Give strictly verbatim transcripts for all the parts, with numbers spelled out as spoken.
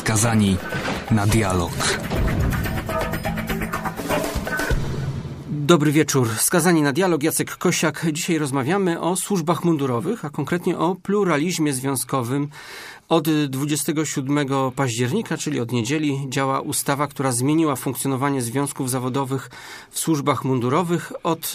Skazani na dialog. Dobry wieczór. Skazani na dialog. Jacek Kosiak. Dzisiaj rozmawiamy o służbach mundurowych, a konkretnie o pluralizmie związkowym. Od dwudziestego siódmego października, czyli od niedzieli, działa ustawa, która zmieniła funkcjonowanie związków zawodowych w służbach mundurowych. Od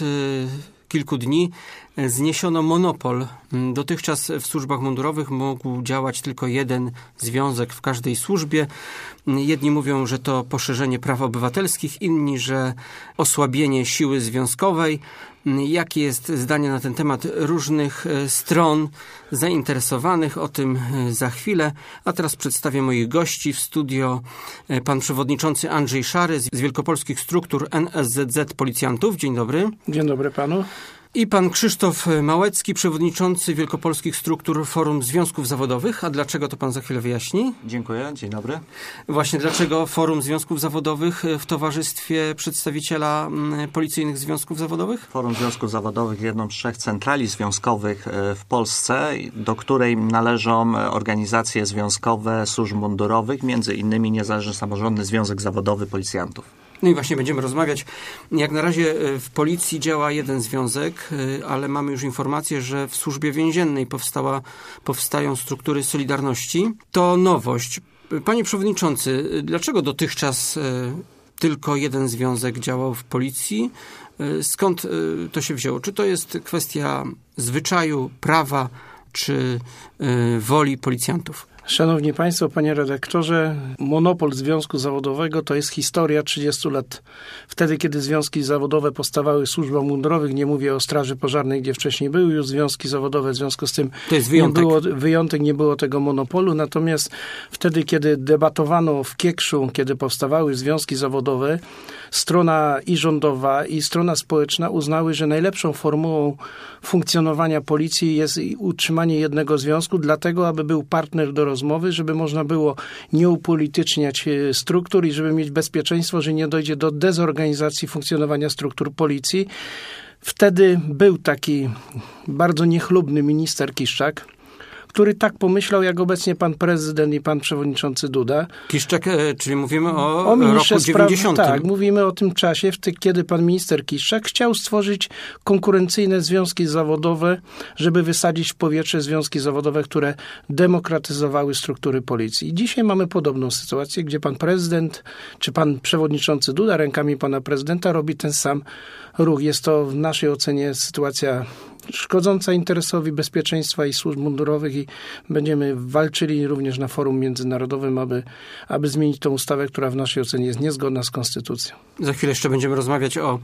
kilku dni zniesiono monopol. Dotychczas w służbach mundurowych mógł działać tylko jeden związek w każdej służbie. Jedni mówią, że to poszerzenie praw obywatelskich, inni, że osłabienie siły związkowej. Jakie jest zdanie na ten temat różnych stron zainteresowanych? O tym za chwilę. A teraz przedstawię moich gości. W studio pan przewodniczący Andrzej Szary z Wielkopolskich Struktur N S Z Z Policjantów. Dzień dobry. Dzień dobry panu. I pan Krzysztof Małecki, przewodniczący Wielkopolskich Struktur Forum Związków Zawodowych. A dlaczego, to pan za chwilę wyjaśni? Dziękuję, dzień dobry. Właśnie dlaczego Forum Związków Zawodowych w towarzystwie przedstawiciela policyjnych związków zawodowych? Forum Związków Zawodowych jedną z trzech centrali związkowych w Polsce, do której należą organizacje związkowe służb mundurowych, między innymi Niezależny Samorządny Związek Zawodowy Policjantów. No i właśnie będziemy rozmawiać. Jak na razie w policji działa jeden związek, ale mamy już informację, że w służbie więziennej powstała, powstają struktury Solidarności. To nowość. Panie przewodniczący, dlaczego dotychczas tylko jeden związek działał w policji? Skąd to się wzięło? Czy to jest kwestia zwyczaju, prawa, czy woli policjantów? Szanowni Państwo, panie redaktorze, monopol związku zawodowego to jest historia trzydziestu lat. Wtedy, kiedy związki zawodowe powstawały w służbach mundurowych, nie mówię o Straży Pożarnej, gdzie wcześniej były już związki zawodowe, w związku z tym to jest wyjątek. Nie było, wyjątek, nie było tego monopolu. Natomiast wtedy, kiedy debatowano w Kiekszu, kiedy powstawały związki zawodowe, strona i rządowa, i strona społeczna uznały, że najlepszą formułą funkcjonowania policji jest utrzymanie jednego związku, dlatego, aby był partner do rozmowy, żeby można było nie upolityczniać struktur i żeby mieć bezpieczeństwo, że nie dojdzie do dezorganizacji funkcjonowania struktur policji. Wtedy był taki bardzo niechlubny minister Kiszczak, który tak pomyślał, jak obecnie pan prezydent i pan przewodniczący Duda. Kiszczak, czyli mówimy o, o roku dziewięćdziesiątym. Tak, mówimy o tym czasie, w ty, kiedy pan minister Kiszczak chciał stworzyć konkurencyjne związki zawodowe, żeby wysadzić w powietrze związki zawodowe, które demokratyzowały struktury policji. I dzisiaj mamy podobną sytuację, gdzie pan prezydent, czy pan przewodniczący Duda rękami pana prezydenta robi ten sam ruch. Jest to w naszej ocenie sytuacja szkodząca interesowi bezpieczeństwa i służb mundurowych i będziemy walczyli również na forum międzynarodowym, aby, aby zmienić tą ustawę, która w naszej ocenie jest niezgodna z konstytucją. Za chwilę jeszcze będziemy rozmawiać o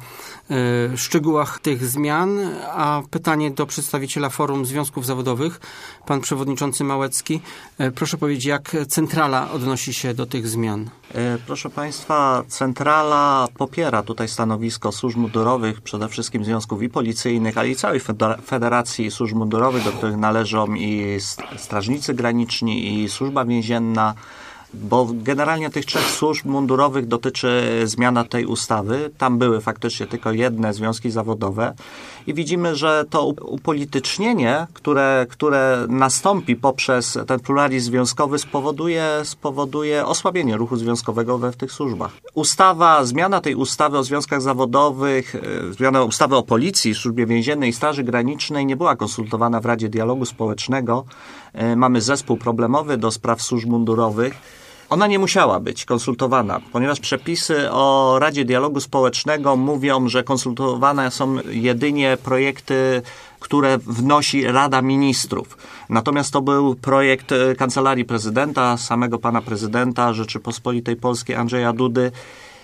y, szczegółach tych zmian, a pytanie do przedstawiciela Forum Związków Zawodowych, pan przewodniczący Małecki. Y, proszę powiedzieć, jak centrala odnosi się do tych zmian? Proszę Państwa, centrala popiera tutaj stanowisko służb mundurowych, przede wszystkim związków i policyjnych, ale i całej Federacji Służb Mundurowych, do których należą i strażnicy graniczni, i służba więzienna, bo generalnie tych trzech służb mundurowych dotyczy zmiana tej ustawy. Tam były faktycznie tylko jedne związki zawodowe i widzimy, że to upolitycznienie, które, które nastąpi poprzez ten pluralizm związkowy spowoduje, spowoduje osłabienie ruchu związkowego we w tych służbach. Ustawa, zmiana tej ustawy o związkach zawodowych, zmiana ustawy o policji, służbie więziennej i straży granicznej nie była konsultowana w Radzie Dialogu Społecznego. Mamy zespół problemowy do spraw służb mundurowych. Ona nie musiała być konsultowana, ponieważ przepisy o Radzie Dialogu Społecznego mówią, że konsultowane są jedynie projekty, które wnosi Rada Ministrów. Natomiast to był projekt Kancelarii Prezydenta, samego pana prezydenta Rzeczypospolitej Polskiej Andrzeja Dudy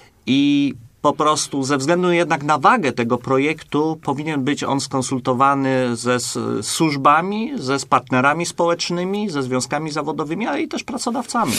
i po prostu ze względu jednak na wagę tego projektu powinien być on skonsultowany ze służbami, ze z partnerami społecznymi, ze związkami zawodowymi, ale i też pracodawcami.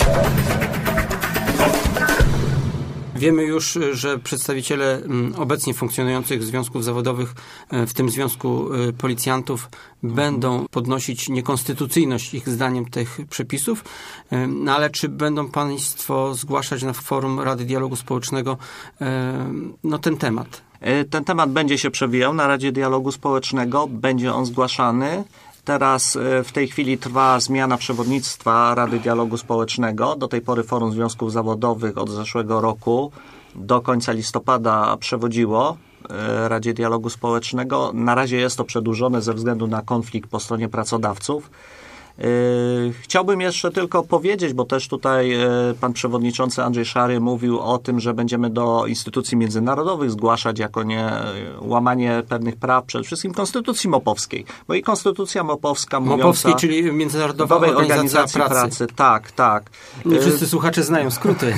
Wiemy już, że przedstawiciele obecnie funkcjonujących związków zawodowych, w tym Związku Policjantów, będą podnosić niekonstytucyjność ich zdaniem tych przepisów, no ale czy będą państwo zgłaszać na forum Rady Dialogu Społecznego no, ten temat? Ten temat będzie się przewijał na Radzie Dialogu Społecznego, będzie on zgłaszany. Teraz w tej chwili trwa zmiana przewodnictwa Rady Dialogu Społecznego. Do tej pory Forum Związków Zawodowych od zeszłego roku do końca listopada przewodziło Radzie Dialogu Społecznego. Na razie jest to przedłużone ze względu na konflikt po stronie pracodawców. Chciałbym jeszcze tylko powiedzieć, bo też tutaj pan przewodniczący Andrzej Szary mówił o tym, że będziemy do instytucji międzynarodowych zgłaszać jako nie łamanie pewnych praw, przede wszystkim Konstytucji Mopowskiej. Bo i Konstytucja Mopowska mówiąca... Mopowskiej, czyli Międzynarodowa Organizacja Organizacji Pracy. Pracy. Tak, tak. Nie wszyscy słuchacze znają skróty.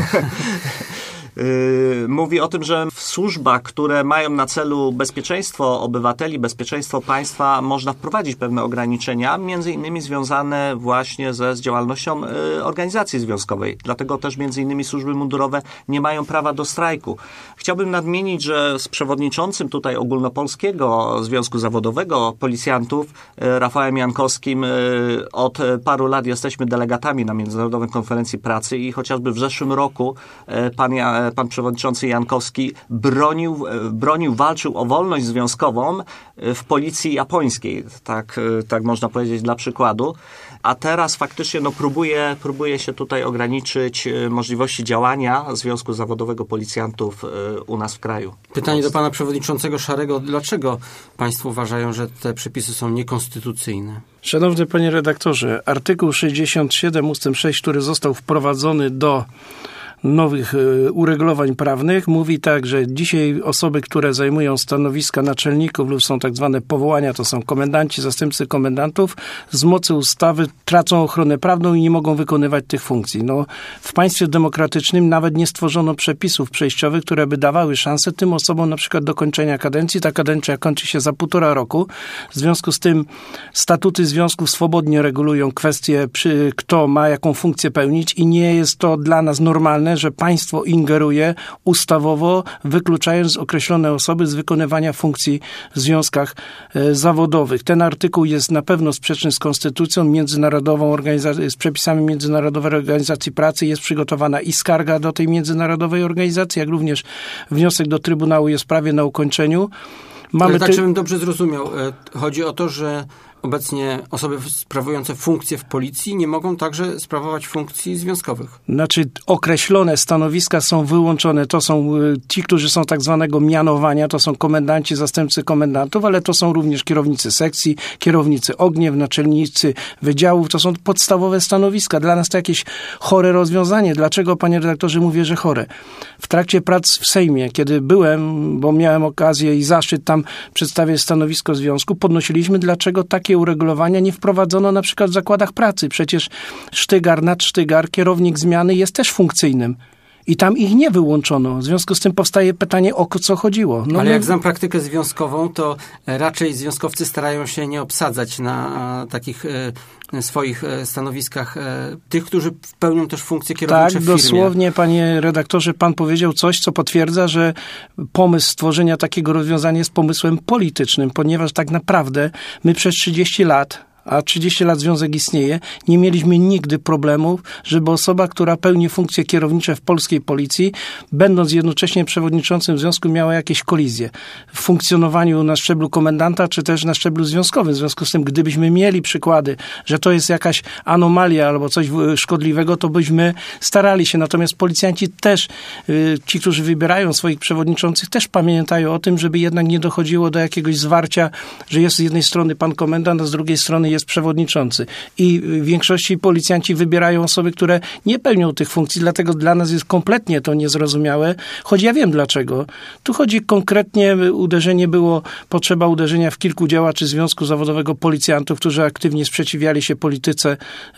Mówi o tym, że w służbach, które mają na celu bezpieczeństwo obywateli, bezpieczeństwo państwa, można wprowadzić pewne ograniczenia, między innymi związane właśnie ze z działalnością organizacji związkowej. Dlatego też między innymi służby mundurowe nie mają prawa do strajku. Chciałbym nadmienić, że z przewodniczącym tutaj Ogólnopolskiego Związku Zawodowego Policjantów, Rafałem Jankowskim, od paru lat jesteśmy delegatami na Międzynarodowej Konferencji Pracy i chociażby w zeszłym roku pan Jan Pan przewodniczący Jankowski bronił, bronił, walczył o wolność związkową w policji japońskiej, tak, tak można powiedzieć dla przykładu. A teraz faktycznie no, próbuje, próbuje się tutaj ograniczyć możliwości działania Związku Zawodowego Policjantów u nas w kraju. Pytanie do pana przewodniczącego Szarego. Dlaczego państwo uważają, że te przepisy są niekonstytucyjne? Szanowny panie redaktorze, artykuł sześćdziesiąt siedem ustęp sześć, który został wprowadzony do nowych uregulowań prawnych, mówi tak, że dzisiaj osoby, które zajmują stanowiska naczelników lub są tak zwane powołania, to są komendanci, zastępcy komendantów, z mocy ustawy tracą ochronę prawną i nie mogą wykonywać tych funkcji. No, w państwie demokratycznym nawet nie stworzono przepisów przejściowych, które by dawały szansę tym osobom na przykład do kończenia kadencji. Ta kadencja kończy się za półtora roku. W związku z tym statuty związków swobodnie regulują kwestie, przy, kto ma jaką funkcję pełnić i nie jest to dla nas normalne, że państwo ingeruje ustawowo, wykluczając określone osoby z wykonywania funkcji w związkach e, zawodowych. Ten artykuł jest na pewno sprzeczny z konstytucją, międzynarodową organizacją, z przepisami Międzynarodowej Organizacji Pracy. Jest przygotowana i skarga do tej międzynarodowej organizacji, jak również wniosek do Trybunału jest prawie na ukończeniu. Mamy Ale tak, ty... żebym dobrze zrozumiał. Chodzi o to, że obecnie osoby sprawujące funkcje w policji nie mogą także sprawować funkcji związkowych. Znaczy określone stanowiska są wyłączone. To są ci, którzy są tak zwanego mianowania, to są komendanci, zastępcy komendantów, ale to są również kierownicy sekcji, kierownicy ogniew, naczelnicy wydziałów. To są podstawowe stanowiska. Dla nas to jakieś chore rozwiązanie. Dlaczego, panie redaktorze, mówię, że chore? W trakcie prac w Sejmie, kiedy byłem, bo miałem okazję i zaszczyt tam przedstawiać stanowisko związku, podnosiliśmy, dlaczego takie uregulowania nie wprowadzono na przykład w zakładach pracy. Przecież sztygar, nadsztygar, kierownik zmiany jest też funkcyjnym. I tam ich nie wyłączono. W związku z tym powstaje pytanie, o co chodziło. No, Ale no... jak znam praktykę związkową, to raczej związkowcy starają się nie obsadzać na takich e, swoich stanowiskach e, tych, którzy pełnią też funkcje kierownicze tak, w firmie. Tak, dosłownie, panie redaktorze, pan powiedział coś, co potwierdza, że pomysł stworzenia takiego rozwiązania jest pomysłem politycznym, ponieważ tak naprawdę my przez trzydzieści lat a trzydzieści lat związek istnieje, nie mieliśmy nigdy problemów, żeby osoba, która pełni funkcje kierownicze w polskiej policji, będąc jednocześnie przewodniczącym związku, miała jakieś kolizje w funkcjonowaniu na szczeblu komendanta, czy też na szczeblu związkowym. W związku z tym, gdybyśmy mieli przykłady, że to jest jakaś anomalia albo coś szkodliwego, to byśmy starali się. Natomiast policjanci też, ci, którzy wybierają swoich przewodniczących, też pamiętają o tym, żeby jednak nie dochodziło do jakiegoś zwarcia, że jest z jednej strony pan komendant, a z drugiej strony jest przewodniczący. I w większości policjanci wybierają osoby, które nie pełnią tych funkcji, dlatego dla nas jest kompletnie to niezrozumiałe. Choć ja wiem dlaczego. Tu chodzi konkretnie, uderzenie było, potrzeba uderzenia w kilku działaczy Związku Zawodowego Policjantów, którzy aktywnie sprzeciwiali się polityce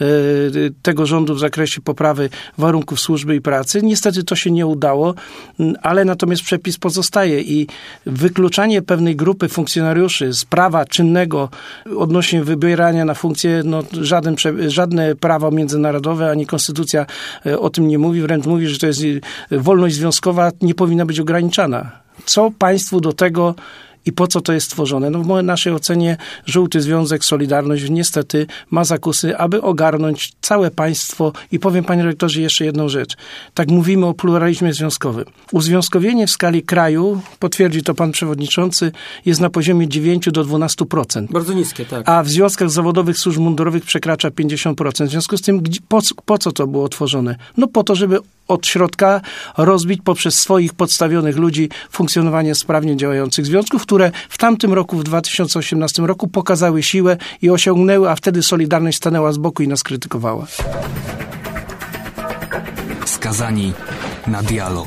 y, tego rządu w zakresie poprawy warunków służby i pracy. Niestety to się nie udało, ale natomiast przepis pozostaje i wykluczanie pewnej grupy funkcjonariuszy z prawa czynnego odnośnie wybierania na funkcję, no żaden, żadne prawo międzynarodowe ani konstytucja o tym nie mówi, wręcz mówi, że to jest wolność związkowa, nie powinna być ograniczana. Co państwu do tego, I po co to jest stworzone? No w naszej ocenie Żółty Związek Solidarność niestety ma zakusy, aby ogarnąć całe państwo. I powiem, panie rektorze, jeszcze jedną rzecz. Tak mówimy o pluralizmie związkowym. Uzwiązkowienie w skali kraju, potwierdzi to pan przewodniczący, jest na poziomie dziewięć do dwunastu procent. Bardzo niskie, tak. A w związkach zawodowych służb mundurowych przekracza pięćdziesiąt procent. W związku z tym, po, po co to było tworzone? No po to, żeby od środka rozbić poprzez swoich podstawionych ludzi funkcjonowanie sprawnie działających związków, które w tamtym roku, w dwa tysiące osiemnastym roku pokazały siłę i osiągnęły, a wtedy Solidarność stanęła z boku i nas krytykowała. Skazani na dialog.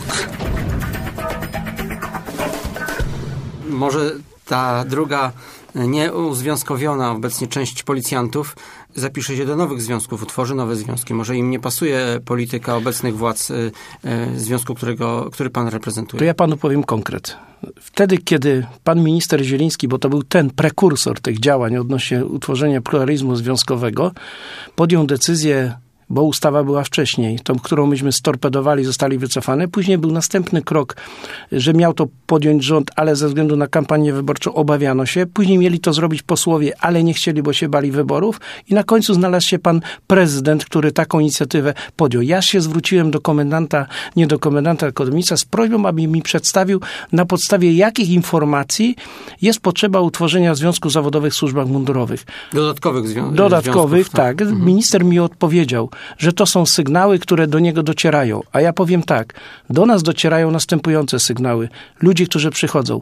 Może ta druga, nieuzwiązkowiona obecnie część policjantów zapisze się do nowych związków, utworzy nowe związki. Może im nie pasuje polityka obecnych władz y, y, związku, którego, który pan reprezentuje. To ja panu powiem konkret. Wtedy, kiedy pan minister Zieliński, bo to był ten prekursor tych działań odnośnie utworzenia pluralizmu związkowego, podjął decyzję, bo ustawa była wcześniej, tą, którą myśmy storpedowali, zostali wycofane. Później był następny krok, że miał to podjąć rząd, ale ze względu na kampanię wyborczą obawiano się. Później mieli to zrobić posłowie, ale nie chcieli, bo się bali wyborów. I na końcu znalazł się pan prezydent, który taką inicjatywę podjął. Ja się zwróciłem do komendanta, nie do komendanta, tylko do ministra z prośbą, aby mi przedstawił, na podstawie jakich informacji jest potrzeba utworzenia związków zawodowych w służbach mundurowych. Dodatkowych zwią- Dodatkowych, związków. Tak. tak. Mhm. Minister mi odpowiedział, że to są sygnały, które do niego docierają. A ja powiem tak, do nas docierają następujące sygnały. Ludzie, którzy przychodzą.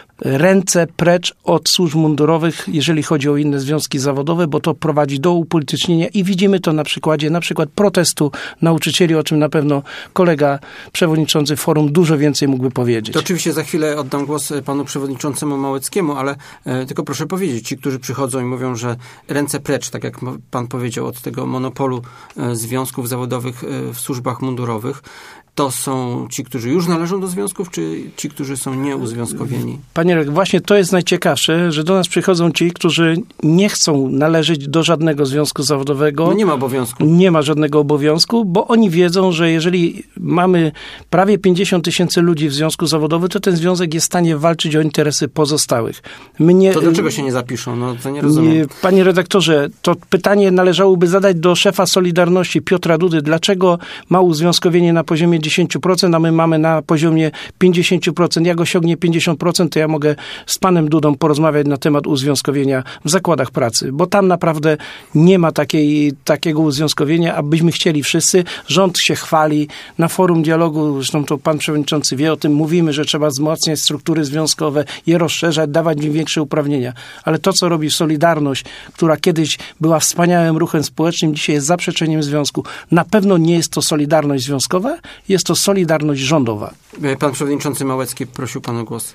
Ręce precz od służb mundurowych, jeżeli chodzi o inne związki zawodowe, bo to prowadzi do upolitycznienia i widzimy to na przykładzie na przykład protestu nauczycieli, o czym na pewno kolega przewodniczący forum dużo więcej mógłby powiedzieć. To oczywiście za chwilę oddam głos panu przewodniczącemu Małeckiemu, ale e, tylko proszę powiedzieć, ci, którzy przychodzą i mówią, że ręce precz, tak jak pan powiedział, od tego monopolu e, związków zawodowych e, w służbach mundurowych, to są ci, którzy już należą do związków, czy ci, którzy są nieuzwiązkowieni? Panie Rek, właśnie to jest najciekawsze, że do nas przychodzą ci, którzy nie chcą należeć do żadnego związku zawodowego. No nie ma obowiązku. Nie ma żadnego obowiązku, bo oni wiedzą, że jeżeli mamy prawie pięćdziesiąt tysięcy ludzi w związku zawodowym, to ten związek jest w stanie walczyć o interesy pozostałych. My nie, to dlaczego się nie zapiszą? No to nie rozumiem. Nie, panie redaktorze, to pytanie należałoby zadać do szefa Solidarności Piotra Dudy. Dlaczego ma uzwiązkowienie na poziomie dziesięć procent, a my mamy na poziomie pięćdziesiąt procent. Jak osiągnie pięćdziesiąt procent, to ja mogę z panem Dudą porozmawiać na temat uzwiązkowienia w zakładach pracy, bo tam naprawdę nie ma takiej, takiego uzwiązkowienia, abyśmy chcieli wszyscy. Rząd się chwali. Na forum dialogu, zresztą to pan przewodniczący wie o tym, mówimy, że trzeba wzmacniać struktury związkowe, je rozszerzać, dawać im większe uprawnienia. Ale to, co robi Solidarność, która kiedyś była wspaniałym ruchem społecznym, dzisiaj jest zaprzeczeniem związku. Na pewno nie jest to Solidarność związkowa, jest to Solidarność rządowa. Pan przewodniczący Małecki prosił pan o głos.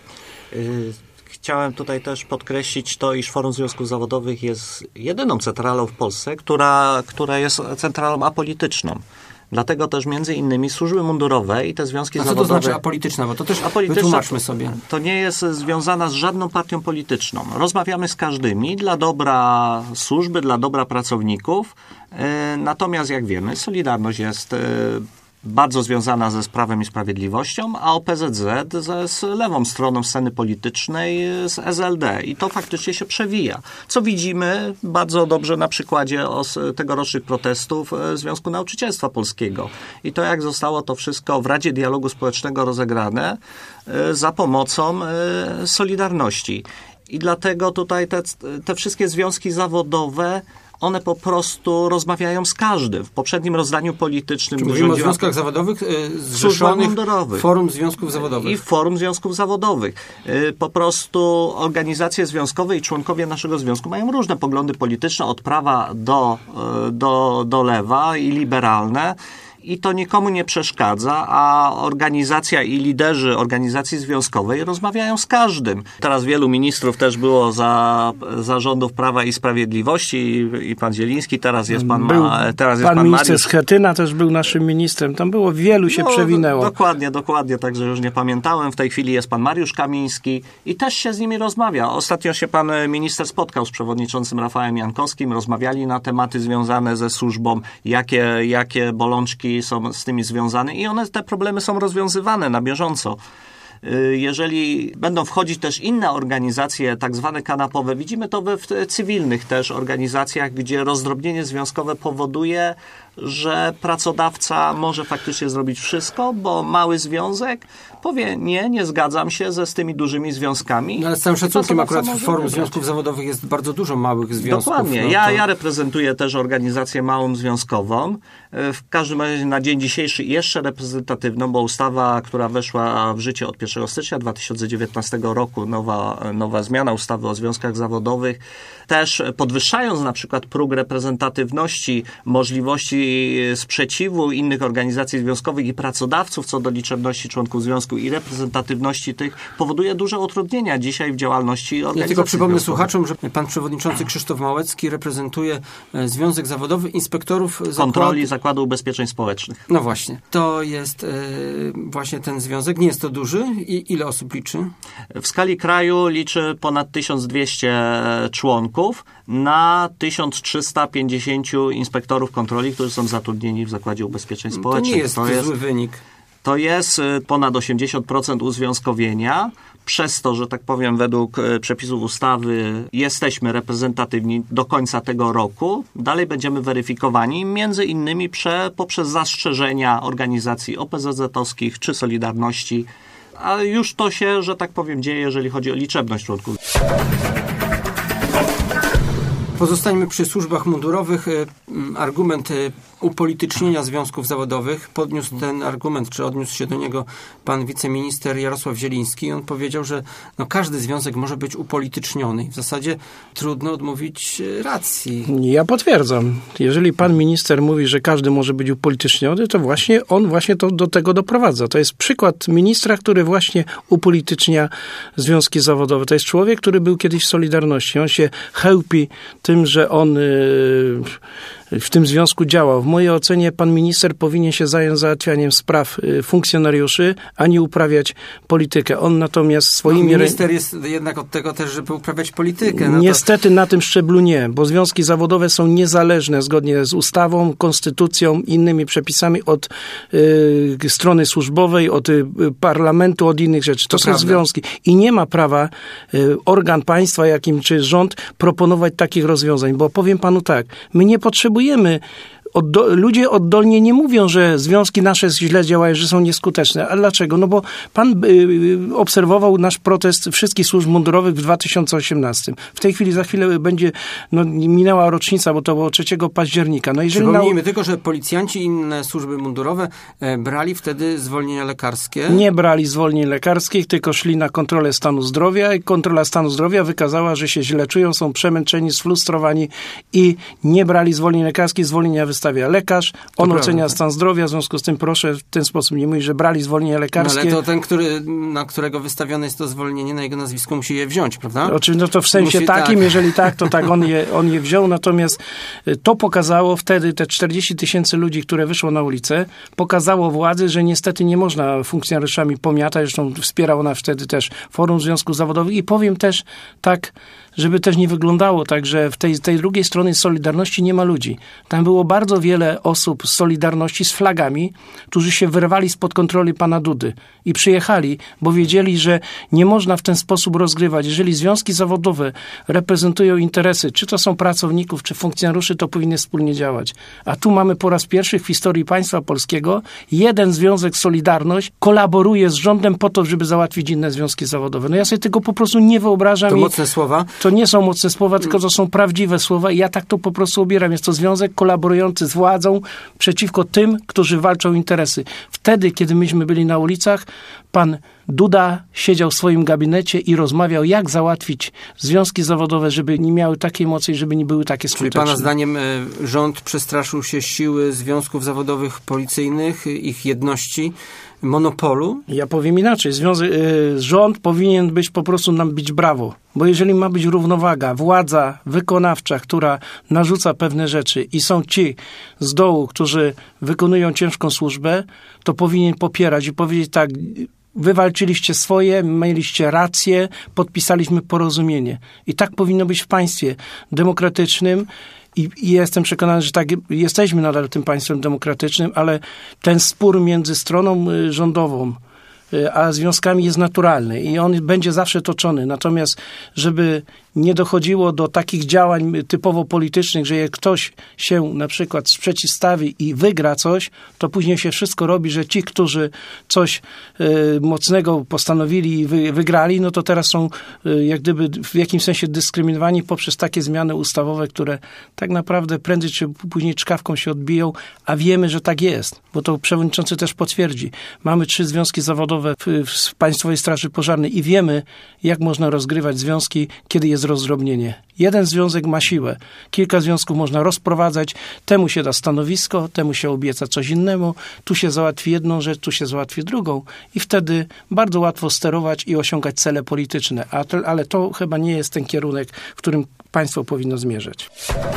Chciałem tutaj też podkreślić to, iż Forum Związków Zawodowych jest jedyną centralą w Polsce, która, która jest centralą apolityczną. Dlatego też między innymi służby mundurowe i te związki zawodowe... A co zawodowe... to znaczy apolityczna? Bo to też apolityczna, wytłumaczmy sobie. To nie jest związana z żadną partią polityczną. Rozmawiamy z każdymi dla dobra służby, dla dobra pracowników. Natomiast jak wiemy, Solidarność jest bardzo związana ze Prawem i Sprawiedliwością, a O P Z Z ze, z lewą stroną sceny politycznej, z S L D. I to faktycznie się przewija. Co widzimy bardzo dobrze na przykładzie os, tegorocznych protestów Związku Nauczycielstwa Polskiego. I to, jak zostało to wszystko w Radzie Dialogu Społecznego rozegrane za pomocą Solidarności. I dlatego tutaj te, te wszystkie związki zawodowe, one po prostu rozmawiają z każdym. W poprzednim rozdaniu politycznym... Mówimy o związkach zawodowych y, zrzeszonych w Forum Związków Zawodowych. I w Forum Związków Zawodowych. Y, po prostu organizacje związkowe i członkowie naszego związku mają różne poglądy polityczne, od prawa do, y, do, do lewa i liberalne. I to nikomu nie przeszkadza, a organizacja i liderzy organizacji związkowej rozmawiają z każdym. Teraz wielu ministrów też było za, za rządów Prawa i Sprawiedliwości i, i pan Zieliński, teraz jest pan, był, ma, teraz jest pan, pan minister Mariusz. Schetyna też był naszym ministrem. Tam było wielu się no, przewinęło. Do, dokładnie, dokładnie, także już nie pamiętałem. W tej chwili jest pan Mariusz Kamiński i też się z nimi rozmawia. Ostatnio się pan minister spotkał z przewodniczącym Rafałem Jankowskim, rozmawiali na tematy związane ze służbą, jakie, jakie bolączki są z tymi związane i one, te problemy są rozwiązywane na bieżąco. jeżeli będą wchodzić też inne organizacje, tak zwane kanapowe, widzimy to we w cywilnych też organizacjach, gdzie rozdrobnienie związkowe powoduje, że pracodawca może faktycznie zrobić wszystko, bo mały związek powie nie, nie zgadzam się ze z tymi dużymi związkami. No, ale z całym szacunkiem akurat w forum związków zawodowych jest bardzo dużo małych związków. Dokładnie. No to... ja, ja reprezentuję też organizację małą związkową. W każdym razie na dzień dzisiejszy jeszcze reprezentatywną, bo ustawa, która weszła w życie od pierwszego stycznia dwa tysiące dziewiętnastego roku, nowa, nowa zmiana ustawy o związkach zawodowych, też podwyższając na przykład próg reprezentatywności, możliwości sprzeciwu innych organizacji związkowych i pracodawców co do liczebności członków związku i reprezentatywności tych, powoduje duże utrudnienia dzisiaj w działalności organizacji. Ja tylko przypomnę związkowych. słuchaczom, że pan przewodniczący Krzysztof Małecki reprezentuje Związek Zawodowy Inspektorów Kontroli zakładu... Zakładu Ubezpieczeń Społecznych. No właśnie. To jest yy, właśnie ten związek. Nie jest to duży. I ile osób liczy? W skali kraju liczy ponad tysiąc dwieście członków na tysiąc trzysta pięćdziesiąt inspektorów kontroli, którzy są zatrudnieni w Zakładzie Ubezpieczeń Społecznych. To nie jest, to jest zły wynik. To jest ponad osiemdziesiąt procent uzwiązkowienia. Przez to, że tak powiem, według przepisów ustawy jesteśmy reprezentatywni do końca tego roku, dalej będziemy weryfikowani między innymi prze, poprzez zastrzeżenia organizacji O P Z Z-owskich czy Solidarności, a już to się, że tak powiem, dzieje, jeżeli chodzi o liczebność członków. Pozostańmy przy służbach mundurowych. Argument upolitycznienia związków zawodowych. Podniósł ten argument, czy odniósł się do niego pan wiceminister Jarosław Zieliński. On powiedział, że no, każdy związek może być upolityczniony. W zasadzie trudno odmówić racji. Ja potwierdzam. Jeżeli pan minister mówi, że każdy może być upolityczniony, to właśnie on właśnie to, do tego doprowadza. To jest przykład ministra, który właśnie upolitycznia związki zawodowe. To jest człowiek, który był kiedyś w Solidarności. On się chełpi tym, że on yy, w tym związku działał. W mojej ocenie pan minister powinien się zająć załatwianiem spraw funkcjonariuszy, a nie uprawiać politykę. On natomiast swoimi... No, minister jest jednak od tego też, żeby uprawiać politykę. No Niestety to... na tym szczeblu nie, bo związki zawodowe są niezależne zgodnie z ustawą, konstytucją, innymi przepisami od y, strony służbowej, od y, parlamentu, od innych rzeczy. To, to są prawda. Związki. I nie ma prawa y, organ państwa, jakim czy rząd proponować takich rozwiązań, bo powiem panu tak, my nie potrzebujemy Oddo- ludzie oddolnie nie mówią, że związki nasze źle działają, że są nieskuteczne. A dlaczego? No bo pan y, obserwował nasz protest wszystkich służb mundurowych w dwa tysiące osiemnastym. W tej chwili za chwilę będzie, no minęła rocznica, bo to było trzeciego października. No jeżeli Przypomnijmy na... tylko, że policjanci i inne służby mundurowe e, brali wtedy zwolnienia lekarskie. Nie brali zwolnień lekarskich, tylko szli na kontrolę stanu zdrowia i kontrola stanu zdrowia wykazała, że się źle czują, są przemęczeni, sfrustrowani i nie brali zwolnień lekarskich, zwolnienia wystawia lekarz, on to ocenia prawda. stan zdrowia, w związku z tym proszę w ten sposób nie mówić, że brali zwolnienia lekarskie. No ale to ten, który, na którego wystawione jest to zwolnienie, na jego nazwisko musi je wziąć, prawda? Oczywiście, no to w sensie musi, takim, tak. jeżeli tak, to tak on je, on je wziął, natomiast to pokazało wtedy te czterdzieści tysięcy ludzi, które wyszło na ulicę, pokazało władzy, że niestety nie można funkcjonariuszami pomiatać, zresztą wspierał nas wtedy też Forum Związków Zawodowych i powiem też tak, żeby też nie wyglądało tak, że w tej, tej drugiej stronie Solidarności nie ma ludzi. Tam było bardzo wiele osób z Solidarności z flagami, którzy się wyrwali spod kontroli pana Dudy i przyjechali, bo wiedzieli, że nie można w ten sposób rozgrywać. Jeżeli związki zawodowe reprezentują interesy, czy to są pracowników, czy funkcjonariuszy, to powinny wspólnie działać. A tu mamy po raz pierwszy w historii państwa polskiego jeden związek Solidarność kolaboruje z rządem po to, żeby załatwić inne związki zawodowe. No ja sobie tego po prostu nie wyobrażam. To i... mocne słowa. To nie są mocne słowa, tylko to są prawdziwe słowa i ja tak to po prostu obieram. Jest to związek kolaborujący z władzą przeciwko tym, którzy walczą o interesy. Wtedy, kiedy myśmy byli na ulicach, pan Duda siedział w swoim gabinecie i rozmawiał, jak załatwić związki zawodowe, żeby nie miały takiej mocy i żeby nie były takie skuteczne. Czyli pana zdaniem rząd przestraszył się siły związków zawodowych policyjnych, ich jedności, monopolu? Ja powiem inaczej. Związek, y, rząd powinien być po prostu nam bić brawo. Bo jeżeli ma być równowaga, władza wykonawcza, która narzuca pewne rzeczy i są ci z dołu, którzy wykonują ciężką służbę, to powinien popierać i powiedzieć tak, wywalczyliście swoje, mieliście rację, podpisaliśmy porozumienie. I tak powinno być w państwie demokratycznym. I, I jestem przekonany, że tak jesteśmy nadal tym państwem demokratycznym, ale ten spór między stroną rządową a związkami jest naturalny i on będzie zawsze toczony. Natomiast żeby nie dochodziło do takich działań typowo politycznych, że jak ktoś się na przykład sprzeciwstawi i wygra coś, to później się wszystko robi, że ci, którzy coś y, mocnego postanowili i wy, wygrali, no to teraz są y, jak gdyby w jakimś sensie dyskryminowani poprzez takie zmiany ustawowe, które tak naprawdę prędzej czy później czkawką się odbiją, a wiemy, że tak jest, bo to przewodniczący też potwierdzi. Mamy trzy związki zawodowe w, w Państwowej Straży Pożarnej i wiemy, jak można rozgrywać związki, kiedy jest rozdrobnienie. Jeden związek ma siłę. Kilka związków można rozprowadzać. Temu się da stanowisko, temu się obieca coś innemu. Tu się załatwi jedną rzecz, tu się załatwi drugą. I wtedy bardzo łatwo sterować i osiągać cele polityczne. A to, ale to chyba nie jest ten kierunek, w którym państwo powinno zmierzać.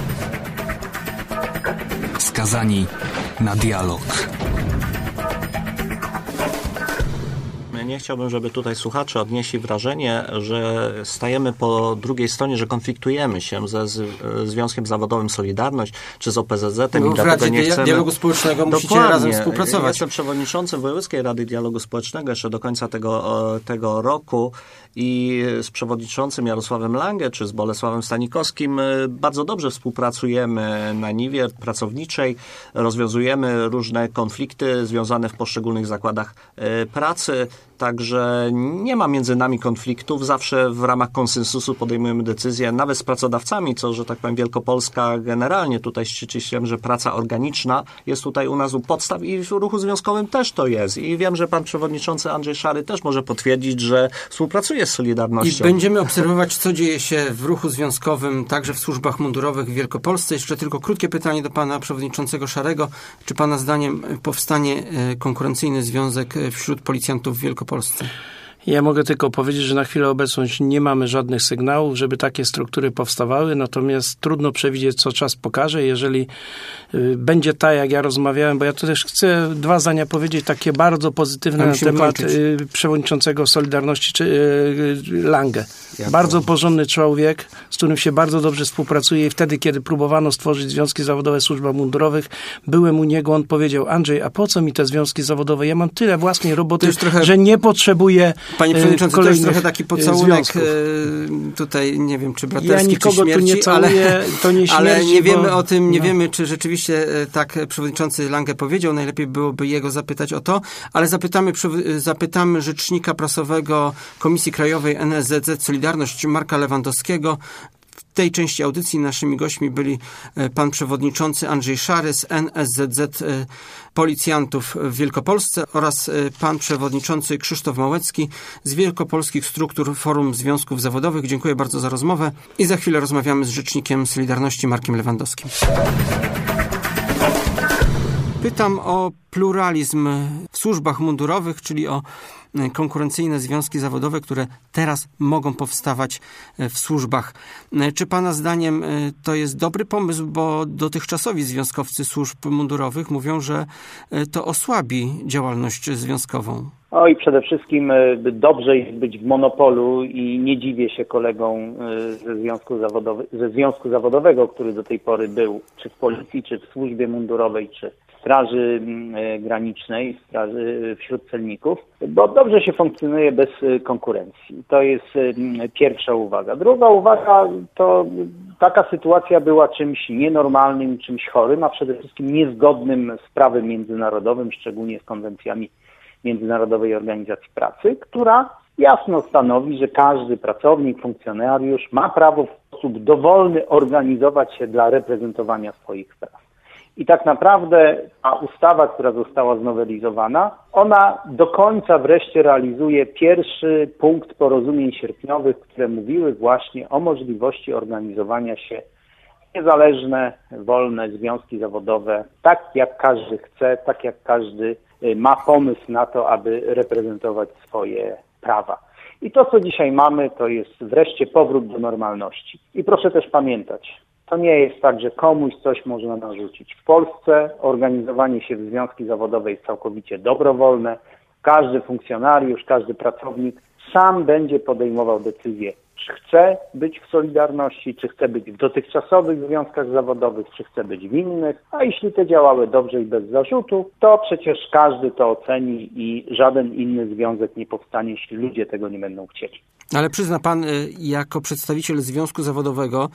Skazani na dialog. Nie chciałbym, żeby tutaj słuchacze odnieśli wrażenie, że stajemy po drugiej stronie, że konfliktujemy się ze z, Związkiem Zawodowym Solidarność czy z O P Z Z-em no, i dlatego nie chcemy... Dialogu Społecznego musicie Dokładnie. razem współpracować. Jestem przewodniczącym Wojewódzkiej Rady Dialogu Społecznego jeszcze do końca tego, tego roku i z przewodniczącym Jarosławem Lange czy z Bolesławem Stanikowskim bardzo dobrze współpracujemy na niwie pracowniczej, rozwiązujemy różne konflikty związane w poszczególnych zakładach pracy. Także nie ma między nami konfliktów. Zawsze w ramach konsensusu podejmujemy decyzje, nawet z pracodawcami, co, że tak powiem, Wielkopolska generalnie tutaj szczyci się, że praca organiczna jest tutaj u nas u podstaw i w ruchu związkowym też to jest. I wiem, że pan przewodniczący Andrzej Szary też może potwierdzić, że współpracuje z Solidarnością. I będziemy obserwować, co dzieje się w ruchu związkowym, także w służbach mundurowych w Wielkopolsce. Jeszcze tylko krótkie pytanie do pana przewodniczącego Szarego. Czy pana zdaniem powstanie konkurencyjny związek wśród policjantów w Wielkopolsce? Ja mogę tylko powiedzieć, że na chwilę obecną nie mamy żadnych sygnałów, żeby takie struktury powstawały, natomiast trudno przewidzieć, co czas pokaże. Jeżeli y, będzie tak, jak ja rozmawiałem, bo ja to też chcę dwa zdania powiedzieć, takie bardzo pozytywne na temat y, przewodniczącego Solidarności czy y, Lange. Jako... Bardzo porządny człowiek, z którym się bardzo dobrze współpracuje i wtedy, kiedy próbowano stworzyć związki zawodowe w służbach mundurowych, byłem u niego, on powiedział: Andrzej, a po co mi te związki zawodowe? Ja mam tyle własnej roboty, trochę... że nie potrzebuję Panie przewodniczący, to jest trochę taki pocałunek związków. Tutaj, nie wiem, czy braterski, ja nikogo czy śmierci, tu nie całuję, ale, to nie śmierci, ale nie wiemy bo, o tym, nie no. wiemy, czy rzeczywiście tak przewodniczący Lange powiedział. Najlepiej byłoby jego zapytać o to, ale zapytamy, zapytamy rzecznika prasowego Komisji Krajowej N S Z Z Solidarność Marka Lewandowskiego. W tej części audycji naszymi gośćmi byli pan przewodniczący Andrzej Szary z N S Z Z Policjantów w Wielkopolsce oraz pan przewodniczący Krzysztof Małecki z Wielkopolskich Struktur Forum Związków Zawodowych. Dziękuję bardzo za rozmowę i za chwilę rozmawiamy z rzecznikiem Solidarności Markiem Lewandowskim. Pytam o pluralizm w służbach mundurowych, czyli o konkurencyjne związki zawodowe, które teraz mogą powstawać w służbach. Czy pana zdaniem to jest dobry pomysł, bo dotychczasowi związkowcy służb mundurowych mówią, że to osłabi działalność związkową? No i przede wszystkim dobrze jest być w monopolu i nie dziwię się kolegom ze związku, zawodowy, ze związku zawodowego, który do tej pory był, czy w policji, czy w służbie mundurowej, czy w Straży Granicznej, straży wśród celników, bo dobrze się funkcjonuje bez konkurencji. To jest pierwsza uwaga. Druga uwaga to taka sytuacja była czymś nienormalnym, czymś chorym, a przede wszystkim niezgodnym z prawem międzynarodowym, szczególnie z konwencjami Międzynarodowej Organizacji Pracy, która jasno stanowi, że każdy pracownik, funkcjonariusz ma prawo w sposób dowolny organizować się dla reprezentowania swoich praw. I tak naprawdę ta ustawa, która została znowelizowana, ona do końca wreszcie realizuje pierwszy punkt porozumień sierpniowych, które mówiły właśnie o możliwości organizowania się niezależne, wolne związki zawodowe, tak jak każdy chce, tak jak każdy ma pomysł na to, aby reprezentować swoje prawa. I to, co dzisiaj mamy, to jest wreszcie powrót do normalności. I proszę też pamiętać, to nie jest tak, że komuś coś można narzucić. W Polsce organizowanie się w związki zawodowe jest całkowicie dobrowolne. Każdy funkcjonariusz, każdy pracownik sam będzie podejmował decyzję, czy chce być w Solidarności, czy chce być w dotychczasowych związkach zawodowych, czy chce być w innych, a jeśli te działały dobrze i bez zarzutu, to przecież każdy to oceni i żaden inny związek nie powstanie, jeśli ludzie tego nie będą chcieli. Ale przyzna pan jako przedstawiciel związku zawodowego,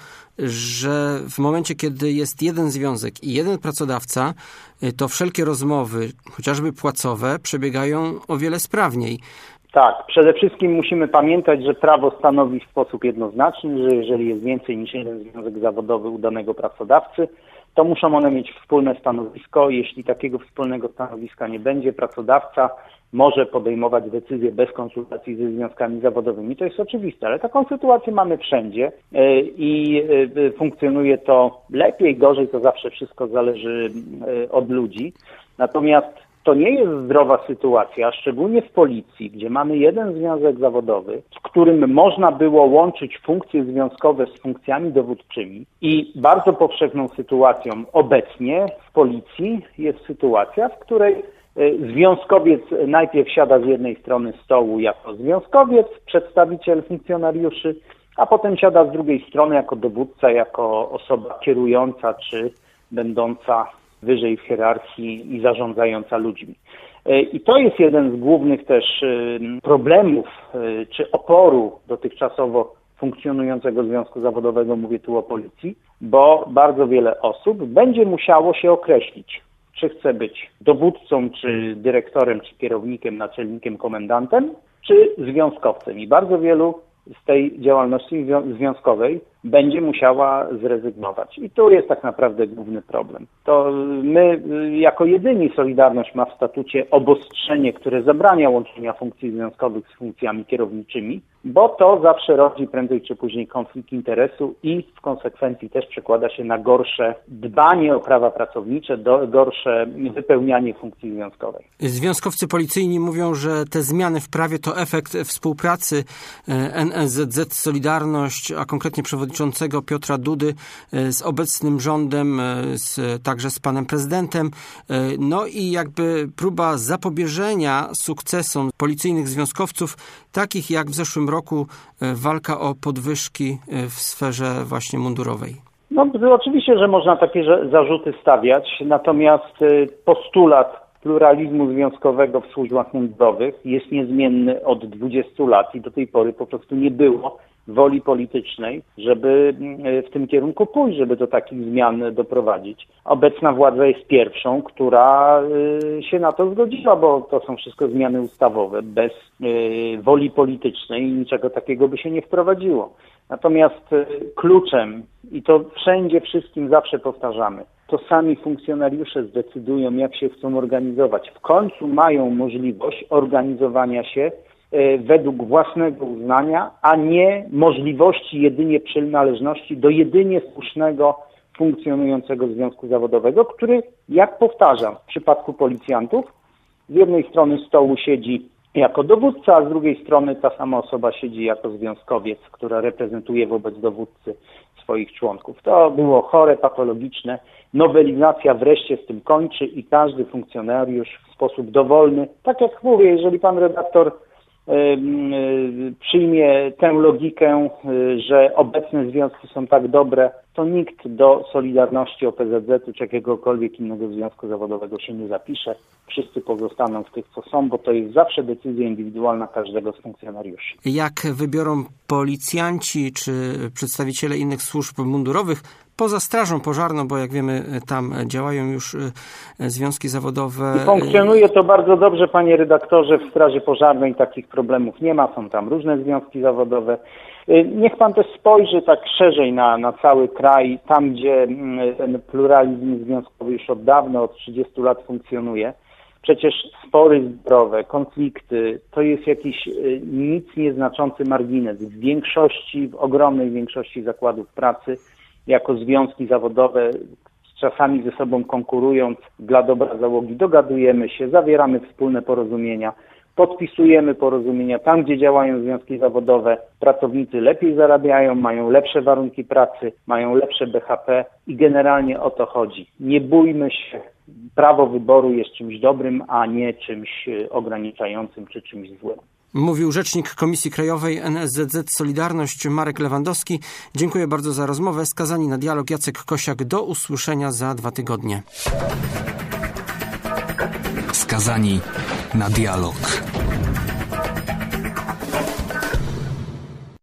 że w momencie, kiedy jest jeden związek i jeden pracodawca, to wszelkie rozmowy, chociażby płacowe, przebiegają o wiele sprawniej. Tak, przede wszystkim musimy pamiętać, że prawo stanowi w sposób jednoznaczny, że jeżeli jest więcej niż jeden związek zawodowy u danego pracodawcy, to muszą one mieć wspólne stanowisko. Jeśli takiego wspólnego stanowiska nie będzie, pracodawca może podejmować decyzje bez konsultacji ze związkami zawodowymi. To jest oczywiste, ale taką sytuację mamy wszędzie i funkcjonuje to lepiej, gorzej, to zawsze wszystko zależy od ludzi. Natomiast to nie jest zdrowa sytuacja, szczególnie w policji, gdzie mamy jeden związek zawodowy, w którym można było łączyć funkcje związkowe z funkcjami dowódczymi i bardzo powszechną sytuacją obecnie w policji jest sytuacja, w której związkowiec najpierw siada z jednej strony stołu jako związkowiec, przedstawiciel funkcjonariuszy, a potem siada z drugiej strony jako dowódca, jako osoba kierująca czy będąca wyżej w hierarchii i zarządzająca ludźmi. I to jest jeden z głównych też problemów czy oporu dotychczasowo funkcjonującego związku zawodowego, mówię tu o policji, bo bardzo wiele osób będzie musiało się określić, czy chce być dowódcą, czy dyrektorem, czy kierownikiem, naczelnikiem, komendantem, czy związkowcem. I bardzo wielu z tej działalności związkowej będzie musiała zrezygnować. I tu jest tak naprawdę główny problem. To my jako jedyni Solidarność ma w statucie obostrzenie, które zabrania łączenia funkcji związkowych z funkcjami kierowniczymi, bo to zawsze rodzi prędzej czy później konflikt interesu i w konsekwencji też przekłada się na gorsze dbanie o prawa pracownicze, do, gorsze wypełnianie funkcji związkowej. Związkowcy policyjni mówią, że te zmiany w prawie to efekt współpracy N S Z Z Solidarność, a konkretnie przewodniczącego Piotra Dudy z obecnym rządem, z, także z panem prezydentem. No i jakby próba zapobieżenia sukcesom policyjnych związkowców, takich jak w zeszłym roku walka o podwyżki w sferze właśnie mundurowej. No oczywiście, że można takie zarzuty stawiać, natomiast postulat pluralizmu związkowego w służbach mundurowych jest niezmienny od dwudziestu lat i do tej pory po prostu nie było woli politycznej, żeby w tym kierunku pójść, żeby do takich zmian doprowadzić. Obecna władza jest pierwszą, która się na to zgodziła, bo to są wszystko zmiany ustawowe. Bez woli politycznej niczego takiego by się nie wprowadziło. Natomiast kluczem, i to wszędzie wszystkim zawsze powtarzamy, to sami funkcjonariusze zdecydują, jak się chcą organizować. W końcu mają możliwość organizowania się według własnego uznania, a nie możliwości jedynie przynależności do jedynie słusznego, funkcjonującego związku zawodowego, który, jak powtarzam, w przypadku policjantów z jednej strony stołu siedzi jako dowódca, a z drugiej strony ta sama osoba siedzi jako związkowiec, która reprezentuje wobec dowódcy swoich członków. To było chore, patologiczne. Nowelizacja wreszcie z tym kończy i każdy funkcjonariusz w sposób dowolny, tak jak mówię, jeżeli pan redaktor przyjmie tę logikę, że obecne związki są tak dobre, to nikt do Solidarności, O P Z Z-u czy jakiegokolwiek innego związku zawodowego się nie zapisze. Wszyscy pozostaną w tych, co są, bo to jest zawsze decyzja indywidualna każdego z funkcjonariuszy. Jak wybiorą policjanci czy przedstawiciele innych służb mundurowych, poza Strażą Pożarną, bo jak wiemy, tam działają już związki zawodowe. I funkcjonuje to bardzo dobrze, panie redaktorze. W Straży Pożarnej takich problemów nie ma, są tam różne związki zawodowe. Niech pan też spojrzy tak szerzej na, na cały kraj, tam gdzie ten pluralizm związkowy już od dawna, od trzydziestu lat funkcjonuje. Przecież spory zbiorowe, konflikty, to jest jakiś nic nieznaczący margines. W większości, w ogromnej większości zakładów pracy jako związki zawodowe, czasami ze sobą konkurując dla dobra załogi, dogadujemy się, zawieramy wspólne porozumienia, podpisujemy porozumienia. Tam, gdzie działają związki zawodowe, pracownicy lepiej zarabiają, mają lepsze warunki pracy, mają lepsze B H P i generalnie o to chodzi. Nie bójmy się. Prawo wyboru jest czymś dobrym, a nie czymś ograniczającym czy czymś złym. Mówił rzecznik Komisji Krajowej N S Z Z Solidarność Marek Lewandowski. Dziękuję bardzo za rozmowę. Skazani na dialog Jacek Kosiak. Do usłyszenia za dwa tygodnie. Skazani na dialog.